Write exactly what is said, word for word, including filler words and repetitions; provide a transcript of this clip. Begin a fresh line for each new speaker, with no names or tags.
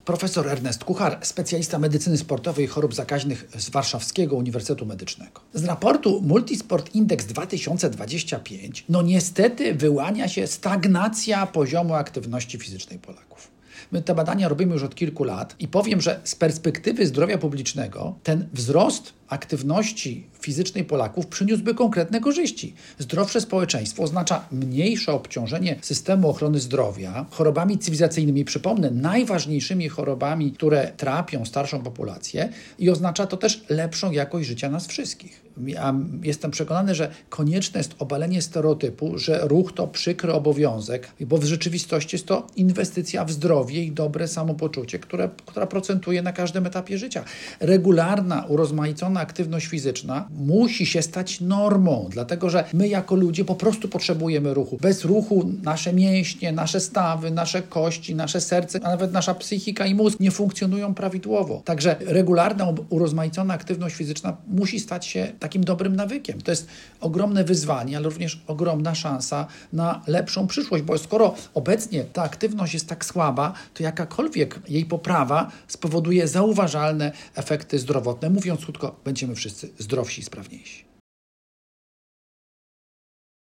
Profesor Ernest Kuchar, specjalista medycyny sportowej i chorób zakaźnych z Warszawskiego Uniwersytetu Medycznego. Z raportu Multisport Index dwa tysiące dwadzieścia pięć, no niestety wyłania się stagnacja poziomu aktywności fizycznej Polaków. My te badania robimy już od kilku lat i powiem, że z perspektywy zdrowia publicznego ten wzrost aktywności fizycznej Polaków przyniósłby konkretne korzyści. Zdrowsze społeczeństwo oznacza mniejsze obciążenie systemu ochrony zdrowia chorobami cywilizacyjnymi, przypomnę, najważniejszymi chorobami, które trapią starszą populację, i oznacza to też lepszą jakość życia nas wszystkich. Ja jestem przekonany, że konieczne jest obalenie stereotypu, że ruch to przykry obowiązek, bo w rzeczywistości jest to inwestycja w zdrowie i dobre samopoczucie, które, która procentuje na każdym etapie życia. Regularna, urozmaicona aktywność fizyczna musi się stać normą, dlatego że my jako ludzie po prostu potrzebujemy ruchu. Bez ruchu nasze mięśnie, nasze stawy, nasze kości, nasze serce, a nawet nasza psychika i mózg nie funkcjonują prawidłowo. Także regularna, urozmaicona aktywność fizyczna musi stać się takim dobrym nawykiem. To jest ogromne wyzwanie, ale również ogromna szansa na lepszą przyszłość, bo skoro obecnie ta aktywność jest tak słaba, to jakakolwiek jej poprawa spowoduje zauważalne efekty zdrowotne. Mówiąc krótko, będziemy wszyscy zdrowsi i sprawniejsi.